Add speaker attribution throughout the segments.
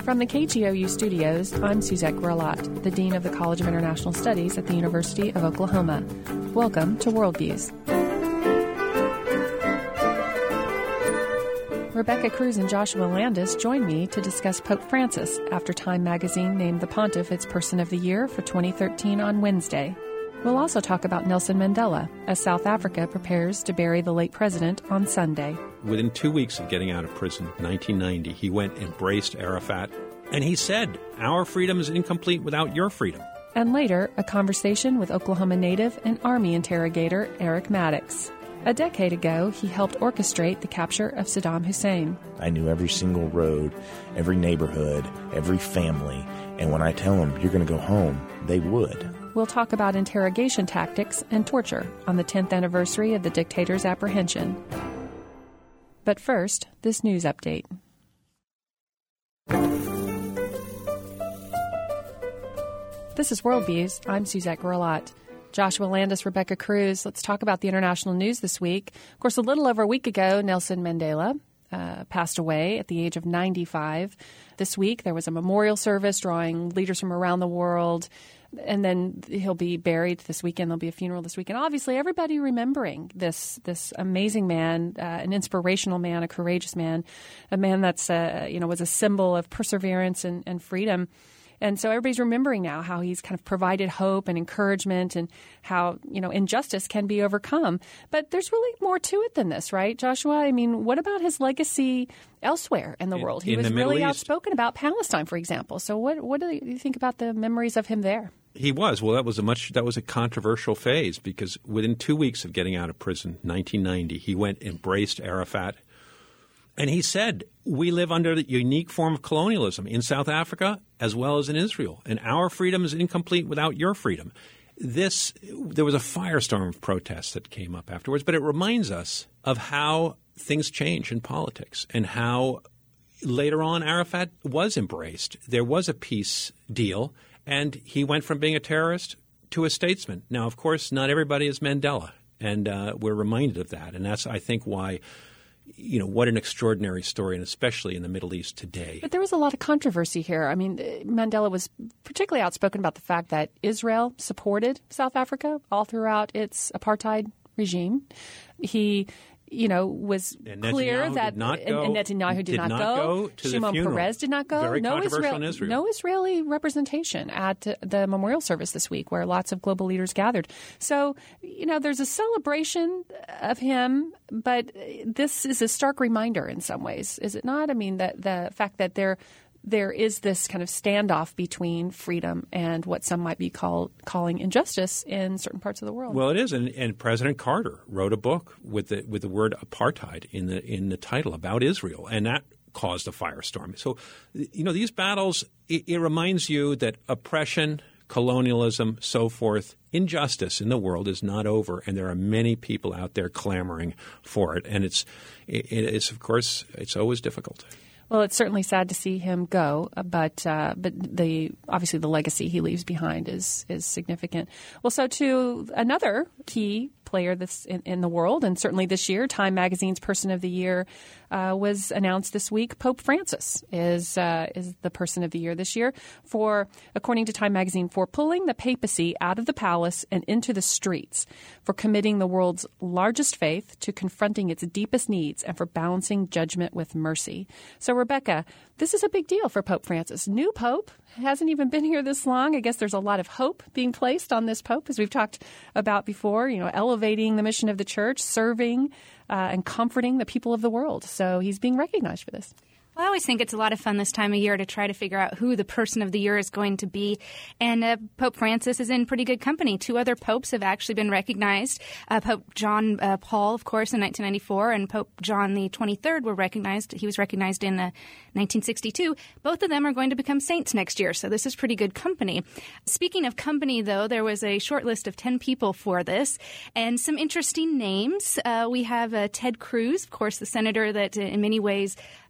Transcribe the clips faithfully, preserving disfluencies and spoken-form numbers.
Speaker 1: From the K G O U studios, I'm Suzette Grillat, the Dean of the College of International Studies at the University of Oklahoma. Welcome to Worldviews. Rebecca Cruz and Joshua Landis join me to discuss Pope Francis after Time magazine named the Pontiff its Person of the Year for twenty thirteen on Wednesday. We'll also talk about Nelson Mandela as South Africa prepares to bury the late president on Sunday.
Speaker 2: Within two weeks of getting out of prison, nineteen ninety, he went and embraced Arafat, and he said, "Our freedom is incomplete without your freedom."
Speaker 1: And later, a conversation with Oklahoma native and Army interrogator Eric Maddox. A decade ago, he helped orchestrate the capture of Saddam Hussein.
Speaker 3: I knew every single road, every neighborhood, every family, and when I tell them, you're going to go home, they would.
Speaker 1: We'll talk about interrogation tactics and torture on the tenth anniversary of the dictator's apprehension. But first, this news update. This is Worldviews. I'm Suzette Grillat. Joshua Landis, Rebecca Cruz. Let's talk about the international news this week. Of course, a little over a week ago, Nelson Mandela uh, passed away at the age of ninety-five. This week, there was a memorial service drawing leaders from around the world. And then he'll be buried this weekend. There'll be a funeral this weekend. Obviously, everybody remembering this this amazing man, uh, an inspirational man, a courageous man, a man that's uh, you know was a symbol of perseverance and, and freedom. And so everybody's remembering now how he's kind of provided hope and encouragement, and how you know injustice can be overcome. But there's really more to it than this, right, Joshua? I mean, what about his legacy elsewhere in the
Speaker 2: in,
Speaker 1: world? He
Speaker 2: in
Speaker 1: was
Speaker 2: the Middle
Speaker 1: really
Speaker 2: East.
Speaker 1: outspoken about Palestine, for example. So what what do you think about the memories of him there?
Speaker 2: He was. Well, that was a much that was a controversial phase, because within two weeks of getting out of prison, nineteen ninety, he went and embraced Arafat. And he said, we live under the unique form of colonialism in South Africa as well as in Israel, and our freedom is incomplete without your freedom. This there was a firestorm of protests that came up afterwards, but it reminds us of how things change in politics and how later on Arafat was embraced. There was a peace deal, and he went from being a terrorist to a statesman. Now, of course, not everybody is Mandela, and uh, we're reminded of that. And that's, I think, why, you know, what an extraordinary story, and especially in the Middle East today.
Speaker 1: But there was a lot of controversy here. I mean, Mandela was particularly outspoken about the fact that Israel supported South Africa all throughout its apartheid regime. He you know, was
Speaker 2: and
Speaker 1: clear
Speaker 2: Netanyahu
Speaker 1: that
Speaker 2: did not
Speaker 1: and,
Speaker 2: go,
Speaker 1: and Netanyahu did,
Speaker 2: did
Speaker 1: not,
Speaker 2: not
Speaker 1: go.
Speaker 2: go to
Speaker 1: Shimon
Speaker 2: the funeral.
Speaker 1: Peres did not go.
Speaker 2: Very
Speaker 1: no
Speaker 2: controversial
Speaker 1: Israel,
Speaker 2: in Israel.
Speaker 1: no Israeli representation at the memorial service this week, where lots of global leaders gathered. So, you know, there's a celebration of him, but this is a stark reminder in some ways, is it not? I mean, the the fact that there. There is this kind of standoff between freedom and what some might be call, calling injustice in certain parts of the world.
Speaker 2: Well, it is, and, and President Carter wrote a book with the with the word apartheid in the in the title about Israel, and that caused a firestorm. So, you know, these battles, it, it reminds you that oppression, colonialism, so forth, injustice in the world is not over, and there are many people out there clamoring for it, and it's it, it's of course it's always difficult.
Speaker 1: Well, it's certainly sad to see him go, but uh, but the obviously the legacy he leaves behind is is significant. Well, so to another key player this in, in the world, and certainly this year, Time Magazine's Person of the Year uh, was announced this week. Pope Francis is uh, is the Person of the Year this year for, according to Time Magazine, for pulling the papacy out of the palace and into the streets, for committing the world's largest faith to confronting its deepest needs, and for balancing judgment with mercy. So, Rebecca, this is a big deal for Pope Francis. New pope, hasn't even been here this long. I guess there's a lot of hope being placed on this pope, as we've talked about before, you know, elevating the mission of the church, serving uh, and comforting the people of the world. So he's being recognized for this.
Speaker 4: Well, I always think it's a lot of fun this time of year to try to figure out who the Person of the Year is going to be. And uh, Pope Francis is in pretty good company. Two other popes have actually been recognized. Uh, Pope John uh, Paul, of course, in nineteen ninety-four, and Pope John the twenty-third were recognized. He was recognized in uh, nineteen sixty-two. Both of them are going to become saints next year, so this is pretty good company. Speaking of company, though, there was a short list of ten people for this, and some interesting names. Uh, we have uh, Ted Cruz, of course, the senator that uh, in many ways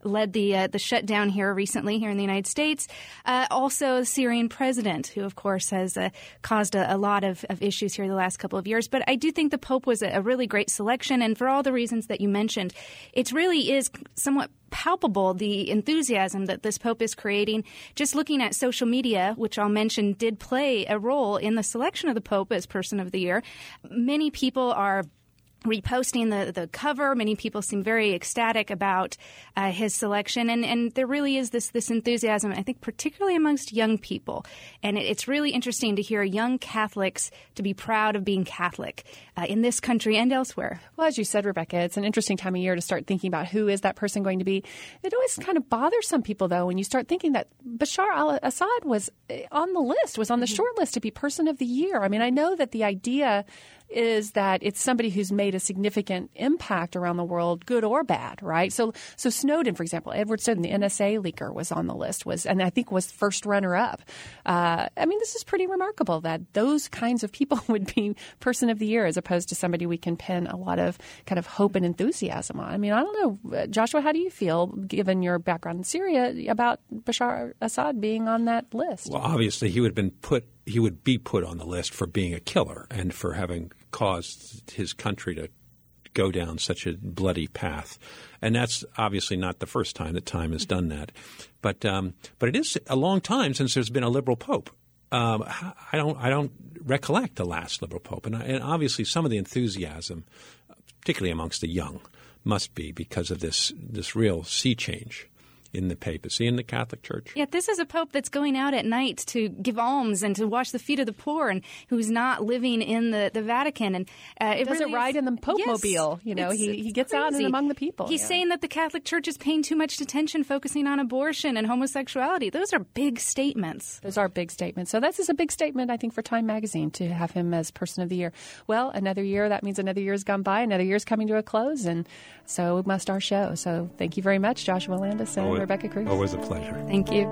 Speaker 4: led the uh, the shutdown here recently here in the United States. Uh, also, the Syrian president, who, of course, has uh, caused a, a lot of, of issues here the last couple of years. But I do think the Pope was a, a really great selection. And for all the reasons that you mentioned, it really is somewhat palpable, the enthusiasm that this Pope is creating. Just looking at social media, which I'll mention did play a role in the selection of the Pope as Person of the Year. Many people are reposting the, the cover. Many people seem very ecstatic about uh, his selection. And, and there really is this, this enthusiasm, I think, particularly amongst young people. And it, it's really interesting to hear young Catholics to be proud of being Catholic uh, in this country and elsewhere.
Speaker 1: Well, as you said, Rebecca, it's an interesting time of year to start thinking about who is that person going to be. It always kind of bothers some people, though, when you start thinking that Bashar al-Assad was on the list, was on the mm-hmm. short list to be Person of the Year. I mean, I know that the idea is that it's somebody who's made a significant impact around the world, good or bad, right? So, so Snowden, for example, Edward Snowden, the N S A leaker, was on the list, was, and I think was first runner-up. Uh, I mean, this is pretty remarkable that those kinds of people would be Person of the Year as opposed to somebody we can pin a lot of kind of hope and enthusiasm on. I mean, I don't know, uh, Joshua, how do you feel, given your background in Syria, about Bashar Assad being on that list?
Speaker 2: Well, obviously, he would have been put. He would be put on the list for being a killer and for having caused his country to go down such a bloody path. And that's obviously not the first time that time has done that. But um, but it is a long time since there's been a liberal pope. Um, I don't I don't recollect the last liberal pope. And, I, and obviously some of the enthusiasm, particularly amongst the young, must be because of this this real sea change in the papacy, in the Catholic Church.
Speaker 4: Yeah, this is a pope that's going out at night to give alms and to wash the feet of the poor, and who's not living in the, the Vatican. And uh, it
Speaker 1: doesn't
Speaker 4: really
Speaker 1: ride
Speaker 4: is,
Speaker 1: in the Pope
Speaker 4: yes,
Speaker 1: mobile. You know,
Speaker 4: it's,
Speaker 1: he
Speaker 4: it's
Speaker 1: he gets
Speaker 4: crazy.
Speaker 1: out and among the people.
Speaker 4: He's
Speaker 1: yeah.
Speaker 4: saying that the Catholic Church is paying too much attention, focusing on abortion and homosexuality. Those are big statements.
Speaker 1: Those are big statements. So this is a big statement, I think, for Time Magazine to have him as Person of the Year. Well, another year, that means another year's gone by, another year's coming to a close, and so must our show. So thank you very much, Joshua Landis and
Speaker 2: always,
Speaker 1: Rebecca Cruz.
Speaker 2: Always a pleasure.
Speaker 4: Thank you.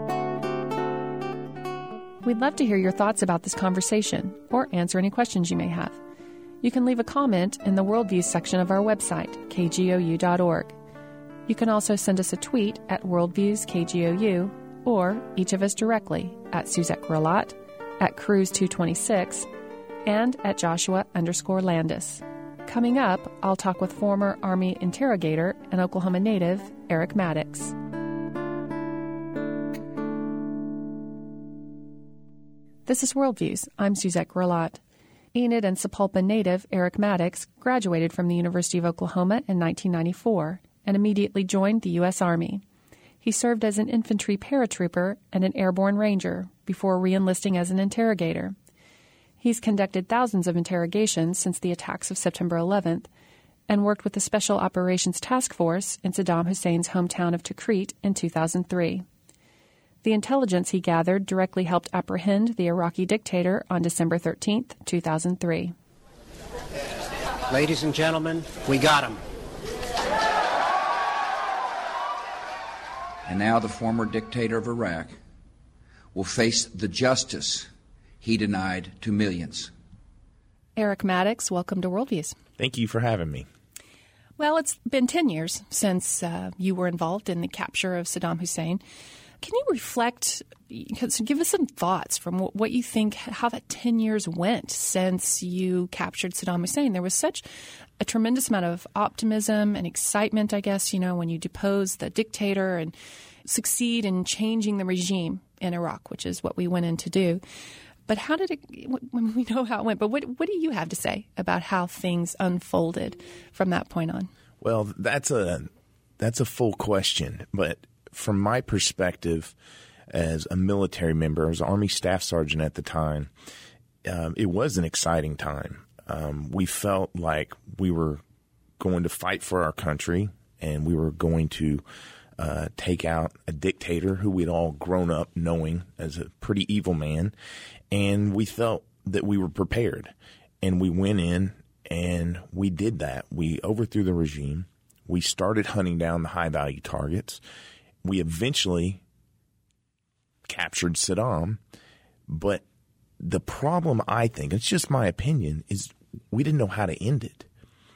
Speaker 1: We'd love to hear your thoughts about this conversation or answer any questions you may have. You can leave a comment in the Worldviews section of our website, k g o u dot org. You can also send us a tweet at Worldviews K G O U or each of us directly at Suzette Grelot, at Cruz two twenty-six, and at Joshua underscore Landis. Coming up, I'll talk with former Army interrogator and Oklahoma native Eric Maddox. This is Worldviews. I'm Suzette Grelot. Enid and Sapulpa native Eric Maddox graduated from the University of Oklahoma in nineteen ninety-four and immediately joined the U S Army. He served as an infantry paratrooper and an airborne ranger before re-enlisting as an interrogator. He's conducted thousands of interrogations since the attacks of September eleventh and worked with the Special Operations Task Force in Saddam Hussein's hometown of Tikrit in two thousand three. The intelligence he gathered directly helped apprehend the Iraqi dictator on December thirteenth, two thousand three.
Speaker 5: Ladies and gentlemen, we got him.
Speaker 6: And now the former dictator of Iraq will face the justice he denied to millions.
Speaker 1: Eric Maddox, welcome to Worldviews.
Speaker 3: Thank you for having me.
Speaker 1: Well, it's been ten years since uh, you were involved in the capture of Saddam Hussein. Can you reflect, give us some thoughts from what you think, how that ten years went since you captured Saddam Hussein? There was such a tremendous amount of optimism and excitement, I guess, you know, when you depose the dictator and succeed in changing the regime in Iraq, which is what we went in to do. But how did it, when we know how it went, but what, what do you have to say about how things unfolded from that point on?
Speaker 3: Well, that's a, that's a full question, but from my perspective as a military member, as Army Staff Sergeant at the time, um, it was an exciting time. Um, we felt like we were going to fight for our country and we were going to uh, take out a dictator who we'd all grown up knowing as a pretty evil man. And we felt that we were prepared. And we went in and we did that. We overthrew the regime. We started hunting down the high-value targets. We eventually captured Saddam, but the problem, I think, it's just my opinion, is we didn't know how to end it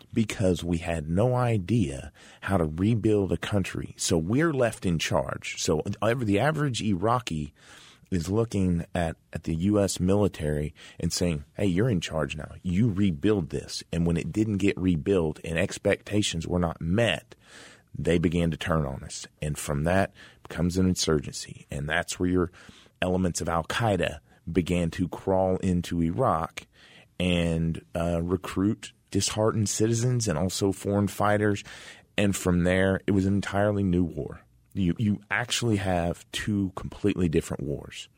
Speaker 3: because we had no idea how to rebuild a country. So we're left in charge. So the average Iraqi is looking at, at the U S military and saying, hey, you're in charge now. You rebuild this. And when it didn't get rebuilt and expectations were not met, they began to turn on us. And from that comes an insurgency. And that's where your elements of al-Qaeda began to crawl into Iraq and uh, recruit disheartened citizens and also foreign fighters. And from there, it was an entirely new war. You you actually have two completely different wars.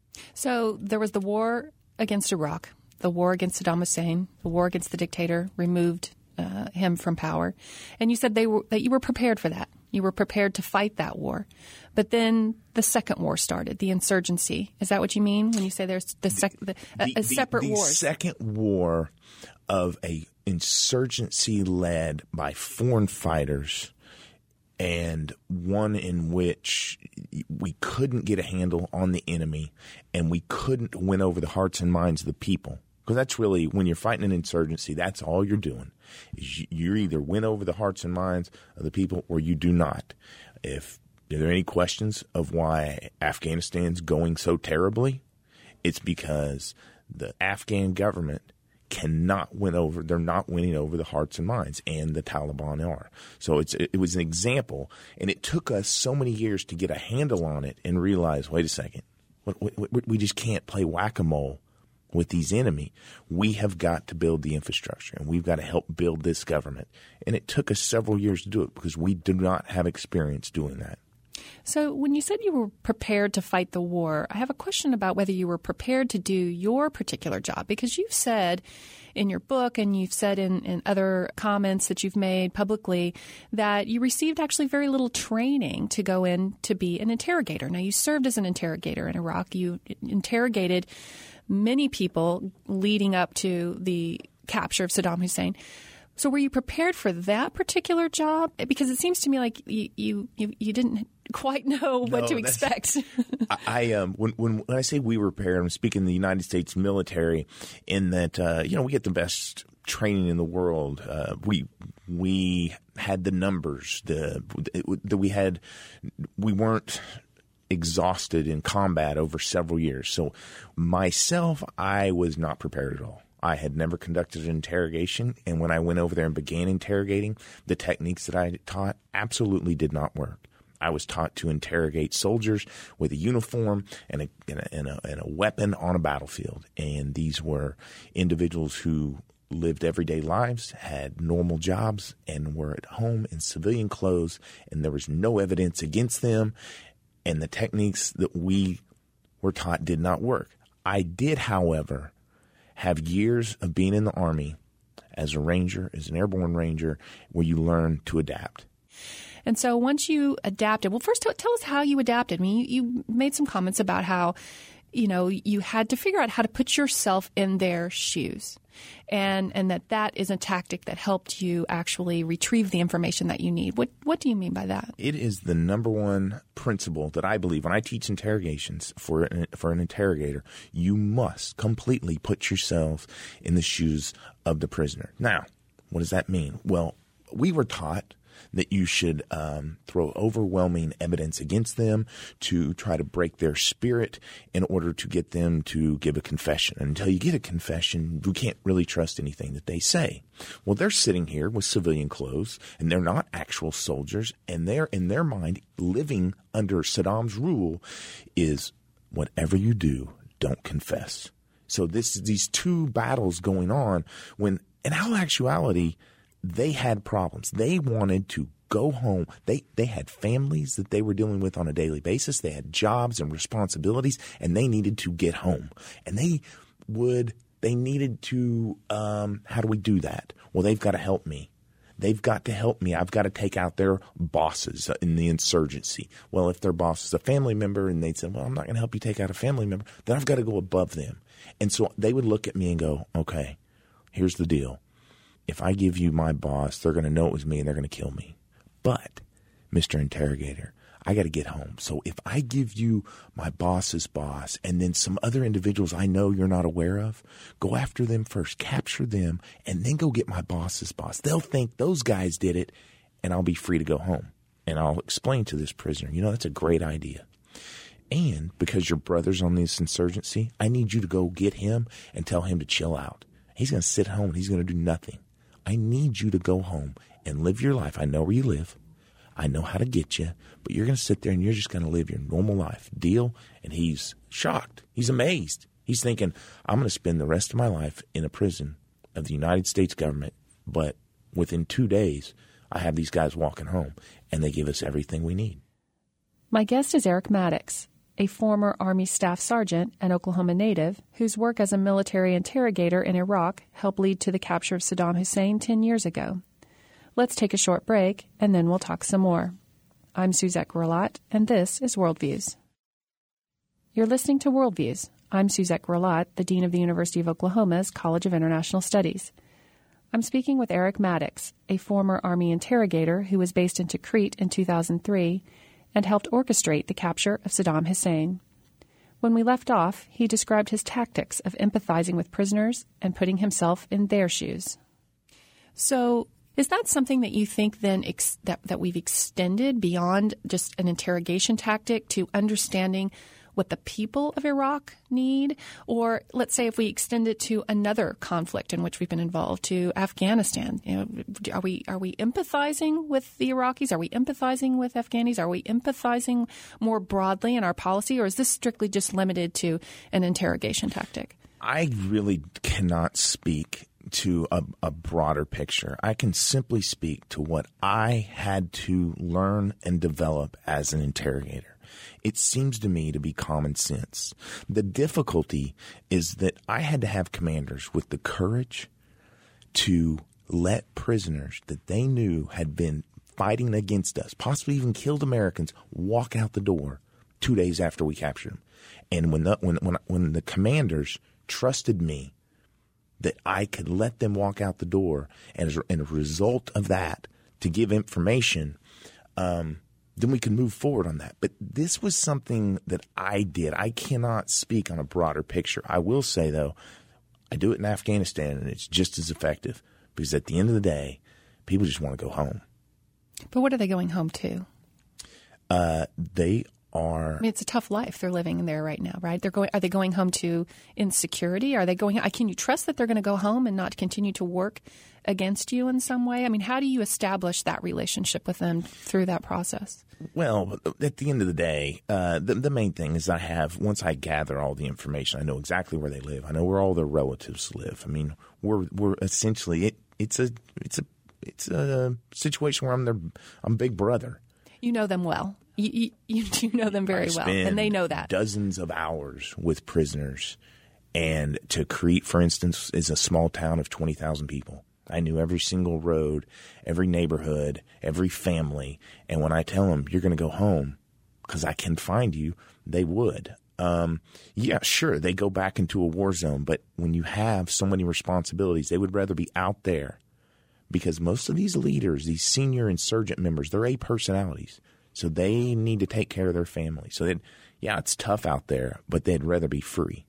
Speaker 1: So there was the war against Iraq, the war against Saddam Hussein, the war against the dictator, removed uh, him from power. And you said they were, that you were prepared for that. You were prepared to fight that war. But then the second war started, the insurgency. Is that what you mean when you say there's the, sec- the,
Speaker 3: the,
Speaker 1: a, a separate
Speaker 3: the, the
Speaker 1: war?
Speaker 3: The second war of a insurgency led by foreign fighters, and one in which we couldn't get a handle on the enemy and we couldn't win over the hearts and minds of the people. Because that's really, when you're fighting an insurgency, that's all you're doing. Is you either win over the hearts and minds of the people or you do not. If are there any questions of why Afghanistan's going so terribly, it's because the Afghan government cannot win over, they're not winning over the hearts and minds, and the Taliban are. So it's it was an example, and it took us so many years to get a handle on it and realize, wait a second, we, we, we just can't play whack-a-mole with these enemy. We have got to build the infrastructure, and we've got to help build this government. And it took us several years to do it because we did not have experience doing that.
Speaker 1: So when you said you were prepared to fight the war, I have a question about whether you were prepared to do your particular job, because you've said in your book and you've said in, in other comments that you've made publicly that you received actually very little training to go in to be an interrogator. Now, you served as an interrogator in Iraq. You interrogated many people leading up to the capture of Saddam Hussein. So were you prepared for that particular job? Because it seems to me like you you, you, you didn't quite know what
Speaker 3: no,
Speaker 1: to expect.
Speaker 3: I, I um when, when when I say we were prepared, I'm speaking the United States military, in that uh, you know we get the best training in the world. Uh, we we had the numbers. The that we had we weren't exhausted in combat over several years. So myself, I was not prepared at all. I had never conducted an interrogation, and when I went over there and began interrogating, the techniques that I taught absolutely did not work. I was taught to interrogate soldiers with a uniform and a, and a, and a, and a weapon on a battlefield, and these were individuals who lived everyday lives, had normal jobs, and were at home in civilian clothes, and there was no evidence against them, and the techniques that we were taught did not work. I did, however, have years of being in the Army as a ranger, as an airborne ranger, where you learn to adapt.
Speaker 1: And so once you adapted, well, first tell us how you adapted. I mean, you, you made some comments about how, you know, you had to figure out how to put yourself in their shoes, and and that that is a tactic that helped you actually retrieve the information that you need. What what do you mean by that?
Speaker 3: It is the number one principle that I believe when I teach interrogations for an, for an interrogator. You must completely put yourself in the shoes of the prisoner. Now, what does that mean? Well, we were taught that you should um, throw overwhelming evidence against them to try to break their spirit in order to get them to give a confession. And until you get a confession, you can't really trust anything that they say. Well, they're sitting here with civilian clothes, and they're not actual soldiers, and they're, in their mind, living under Saddam's rule is whatever you do, don't confess. So this these two battles going on when, in all actuality, they had problems. They wanted to go home. They they had families that they were dealing with on a daily basis. They had jobs and responsibilities, and they needed to get home. And they would they needed to um, how do we do that? Well, they've got to help me. They've got to help me. I've got to take out their bosses in the insurgency. Well, if their boss is a family member and they'd say, well, I'm not going to help you take out a family member, then I've got to go above them. And so they would look at me and go, okay, here's the deal. If I give you my boss, they're going to know it was me and they're going to kill me. But, Mister Interrogator, I got to get home. So if I give you my boss's boss and then some other individuals I know you're not aware of, go after them first, capture them, and then go get my boss's boss. They'll think those guys did it, and I'll be free to go home. And I'll explain to this prisoner, you know, that's a great idea. And because your brother's on this insurgency, I need you to go get him and tell him to chill out. He's going to sit home and he's going to do nothing. I need you to go home and live your life. I know where you live. I know how to get you, but you're going to sit there and you're just going to live your normal life. Deal? And he's shocked. He's amazed. He's thinking, I'm going to spend the rest of my life in a prison of the United States government, but within two days, I have these guys walking home, and they give us everything we need.
Speaker 1: My guest is Eric Maddox, a former Army Staff Sergeant and Oklahoma native whose work as a military interrogator in Iraq helped lead to the capture of Saddam Hussein ten years ago. Let's take a short break, and then we'll talk some more. I'm Suzette Grelot, and this is Worldviews. You're listening to Worldviews. I'm Suzette Grelot, the Dean of the University of Oklahoma's College of International Studies. I'm speaking with Eric Maddox, a former Army interrogator who was based in Tikrit in two thousand three and helped orchestrate the capture of Saddam Hussein. When we left off, he described his tactics of empathizing with prisoners and putting himself in their shoes. So, is that something that you think then ex- that, that we've extended beyond just an interrogation tactic to understanding what the people of Iraq need? Or let's say if we extend it to another conflict in which we've been involved, to Afghanistan, you know, are we are we empathizing with the Iraqis? Are we empathizing with Afghanis? Are we empathizing more broadly in our policy? Or is this strictly just limited to an interrogation tactic?
Speaker 3: I really cannot speak to a, a broader picture. I can simply speak to what I had to learn and develop as an interrogator. It seems to me to be common sense. The difficulty is that I had to have commanders with the courage to let prisoners that they knew had been fighting against us, possibly even killed Americans, walk out the door two days after we captured them. And when the, when, when, when the commanders trusted me that I could let them walk out the door, and as a result of that, to give information, um, then we can move forward on that. But this was something that I did. I cannot speak on a broader picture. I will say, though, I do it in Afghanistan, and it's just as effective because at the end of the day, people just want to go home.
Speaker 1: But what are they going home to?
Speaker 3: Uh, they are.
Speaker 1: I mean, it's a tough life they're living there right now, right? They're going. Are they going home to insecurity? Are they going? Can you trust that they're going to go home and not continue to work against you in some way? I mean, how do you establish that relationship with them through that process?
Speaker 3: Well, at the end of the day, uh, the, the main thing is I have, once I gather all the information, I know exactly where they live. I know where all their relatives live. I mean, we're we're essentially it. It's a it's a it's a situation where I'm their I'm big brother.
Speaker 1: You know them well. You you, you know them very
Speaker 3: I
Speaker 1: well, and they know that.
Speaker 3: Dozens of hours with prisoners, and Tikrit, for instance, is a small town of twenty thousand people. I knew every single road, every neighborhood, every family. And when I tell them, you're going to go home because I can find you, they would. Um, yeah, sure, they go back into a war zone. But when you have so many responsibilities, they would rather be out there because most of these leaders, these senior insurgent members, they're A personalities. So they need to take care of their family. So, that, yeah, it's tough out there, but they'd rather be free.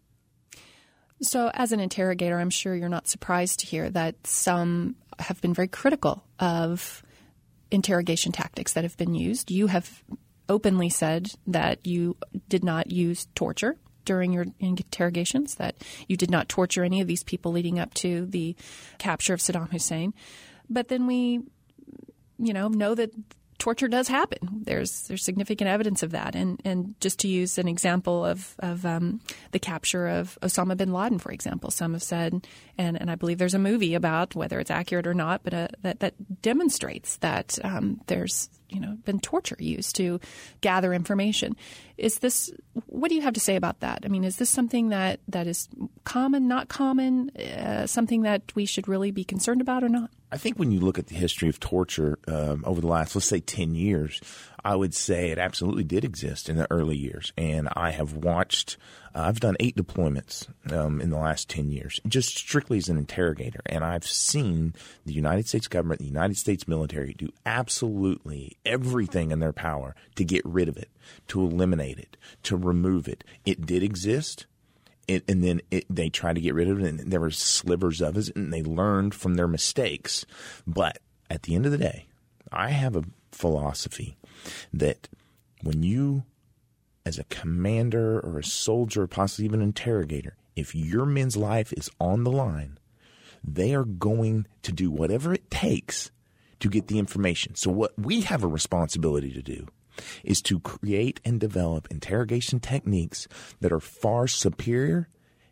Speaker 1: So as an interrogator, I'm sure you're not surprised to hear that some have been very critical of interrogation tactics that have been used. You have openly said that you did not use torture during your interrogations, that you did not torture any of these people leading up to the capture of Saddam Hussein. But then we, you know, know that torture does happen. There's there's significant evidence of that. And and just to use an example of, of um, the capture of Osama bin Laden, for example, some have said, and, and I believe there's a movie about whether it's accurate or not, but uh, that, that demonstrates that um, there's you know been torture used to gather information. Is this, what do you have to say about that? I mean, is this something that, that is common, not common, uh, something that we should really be concerned about or not?
Speaker 3: I think when you look at the history of torture um, over the last, let's say, ten years, I would say it absolutely did exist in the early years. And I have watched, uh, I've done eight deployments um, in the last ten years, just strictly as an interrogator. And I've seen the United States government, the United States military do absolutely everything in their power to get rid of it, to eliminate it, to remove it. It did exist. It, and then it, they tried to get rid of it, and there were slivers of it, and they learned from their mistakes. But at the end of the day, I have a philosophy that when you, as a commander or a soldier, possibly even an interrogator, if your men's life is on the line, they are going to do whatever it takes to get the information. So what we have a responsibility to do is to create and develop interrogation techniques that are far superior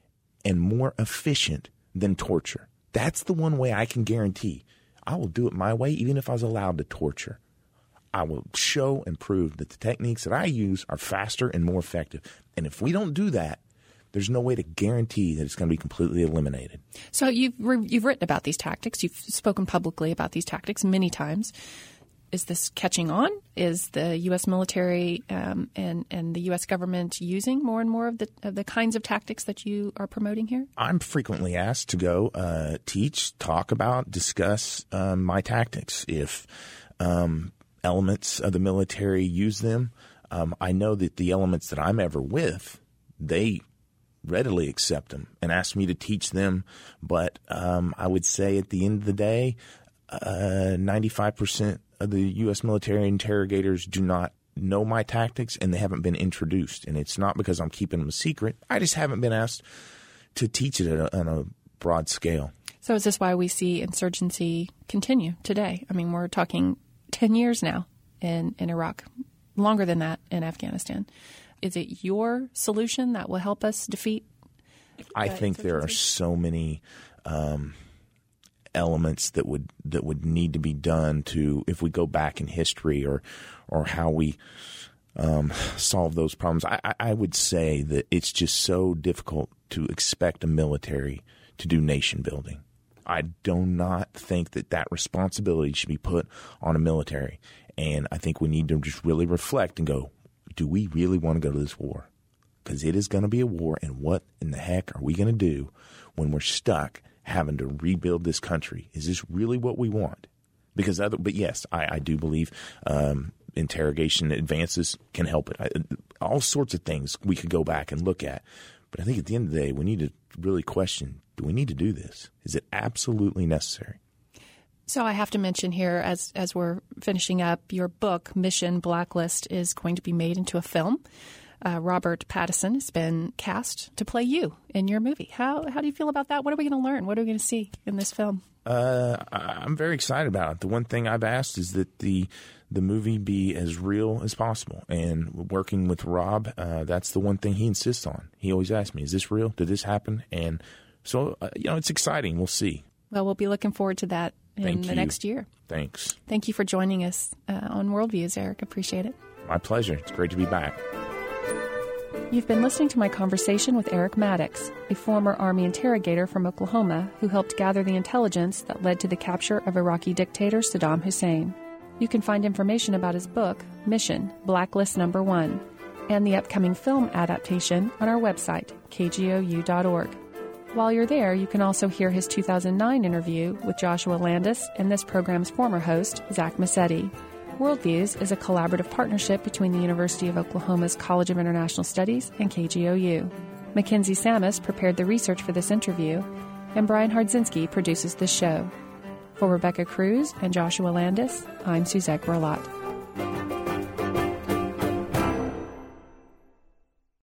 Speaker 3: and more efficient than torture. That's the one way I can guarantee I will do it my way, even if I was allowed to torture. I will show and prove that the techniques that I use are faster and more effective. And if we don't do that, there's no way to guarantee that it's going to be completely eliminated.
Speaker 1: So you've re- you've written about these tactics. You've spoken publicly about these tactics many times. Is this catching on? Is the U S military um, and and the U S government using more and more of the of the kinds of tactics that you are promoting here?
Speaker 3: I'm frequently asked to go uh, teach, talk about, discuss um, my tactics. If um, elements of the military use them, um, I know that the elements that I'm ever with, they readily accept them and ask me to teach them. But um, I would say at the end of the day, uh, ninety-five percent of the U S military interrogators do not know my tactics, and they haven't been introduced. And it's not because I'm keeping them a secret. I just haven't been asked to teach it at a, on a broad scale.
Speaker 1: So is this why we see insurgency continue today? I mean, we're talking ten years now in, in Iraq, longer than that in Afghanistan. Is it your solution that will help us defeat?
Speaker 3: I think there are so many um, elements that would that would need to be done to, if we go back in history or or how we um, solve those problems. I, I would say that it's just so difficult to expect a military to do nation building. I do not think that that responsibility should be put on a military. And I think we need to just really reflect and go, do we really want to go to this war? Because it is going to be a war, and what in the heck are we going to do when we're stuck having to rebuild this country? Is this really what we want? Because other, but yes, I, I do believe um, interrogation advances can help it. I, all sorts of things we could go back and look at. But I think at the end of the day, we need to really question, do we need to do this? Is it absolutely necessary?
Speaker 1: So I have to mention here, as as we're finishing up, your book, Mission Blacklist, is going to be made into a film. Uh, Robert Pattinson has been cast to play you in your movie. How how do you feel about that? What are we going to learn? What are we going to see in this film?
Speaker 3: Uh, I'm very excited about it. The one thing I've asked is that the the movie be as real as possible. And working with Rob, uh, that's the one thing he insists on. He always asks me, is this real? Did this happen? And so, uh, you know, it's exciting. We'll see.
Speaker 1: Well, we'll be looking forward to that in
Speaker 3: Thank
Speaker 1: the
Speaker 3: you.
Speaker 1: next year.
Speaker 3: Thanks.
Speaker 1: Thank you for joining us uh, on Worldviews, Eric. Appreciate it.
Speaker 3: My pleasure. It's great to be back.
Speaker 1: You've been listening to my conversation with Eric Maddox, a former Army interrogator from Oklahoma who helped gather the intelligence that led to the capture of Iraqi dictator Saddam Hussein. You can find information about his book, Mission, Blacklist Number One, and the upcoming film adaptation on our website, k g o u dot org. While you're there, you can also hear his two thousand nine interview with Joshua Landis and this program's former host, Zach Massetti. Worldviews is a collaborative partnership between the University of Oklahoma's College of International Studies and K G O U. Mackenzie Samus prepared the research for this interview, and Brian Hardzinski produces this show. For Rebecca Cruz and Joshua Landis, I'm Suzette Grelot.